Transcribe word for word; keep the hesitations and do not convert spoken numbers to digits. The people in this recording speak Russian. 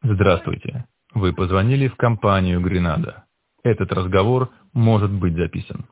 Здравствуйте. Вы позвонили в компанию «Гренада». Этот разговор может быть записан.